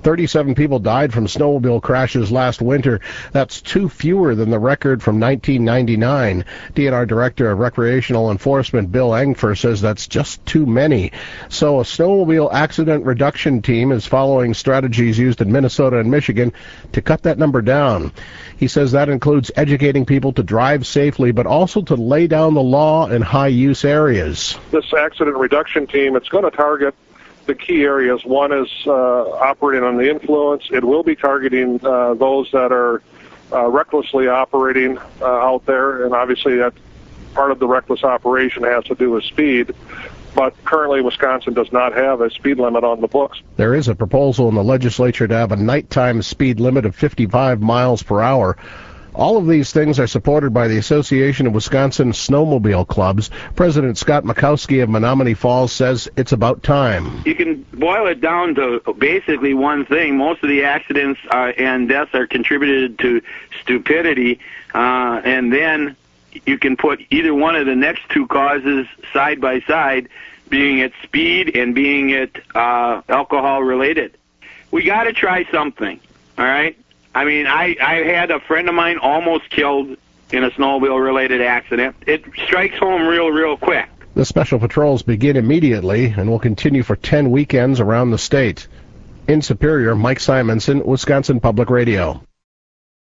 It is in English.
37 people died from snowmobile crashes last winter. That's 2 fewer than the record from 1999. DNR Director of Recreational Enforcement Bill Engfer says that's just too many. So a snowmobile accident reduction team is following strategies used in Minnesota and Michigan to cut that number down. He says that includes educating people to drive safely, but also to lay down the law in high-use areas. This accident reduction team, it's going to target the key areas. One is operating on the influence. It will be targeting those that are recklessly operating out there, and obviously that part of the reckless operation has to do with speed. But currently Wisconsin does not have a speed limit on the books. There is a proposal in the legislature to have a nighttime speed limit of 55 miles per hour. All of these things are supported by the Association of Wisconsin Snowmobile Clubs. President Scott Makowski of Menominee Falls says it's about time. You can boil it down to basically one thing. Most of the accidents and deaths are contributed to stupidity, and then you can put either one of the next two causes side by side, being it speed and being it alcohol-related. We got to try something, all right? I mean, I had a friend of mine almost killed in a snowmobile-related accident. It strikes home real quick. The special patrols begin immediately and will continue for 10 weekends around the state. In Superior, Mike Simonson, Wisconsin Public Radio.